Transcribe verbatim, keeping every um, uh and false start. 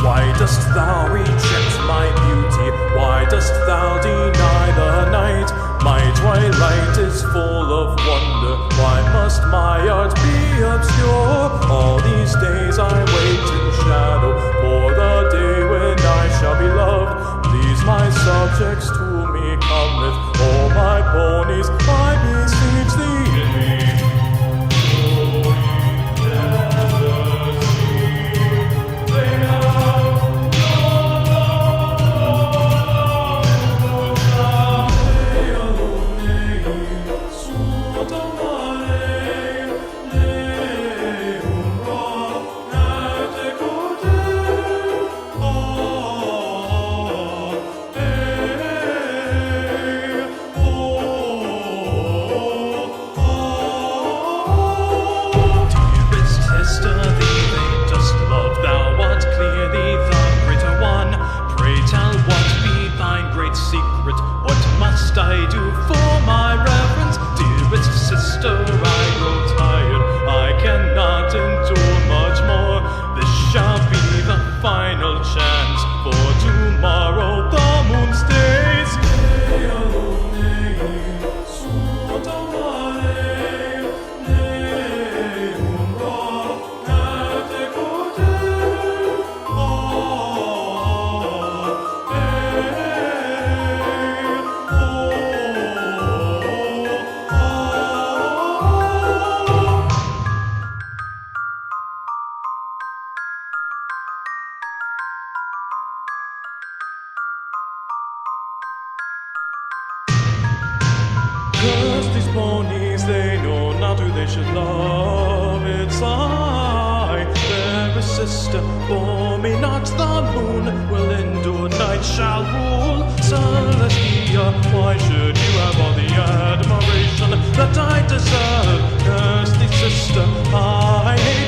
Why dost thou reject my beauty? Why dost thou deny the night? My twilight is full of wonder. Why must my art be obscure? All these days I wait in shadow for the day when I shall be loved. Please my subjects, to me cometh all my ponies. I beseech thee. Secret, what must I do for my reverence? Dearest sister, I grow tired, I cannot endure much more. This shall be the final chance, for tomorrow the moon stays. Curse these ponies, they know not who they should love. It's I, their sister, for me not the moon will endure, night shall rule. Celestia, why should you have all the admiration that I deserve? Curse thee, sister, I hate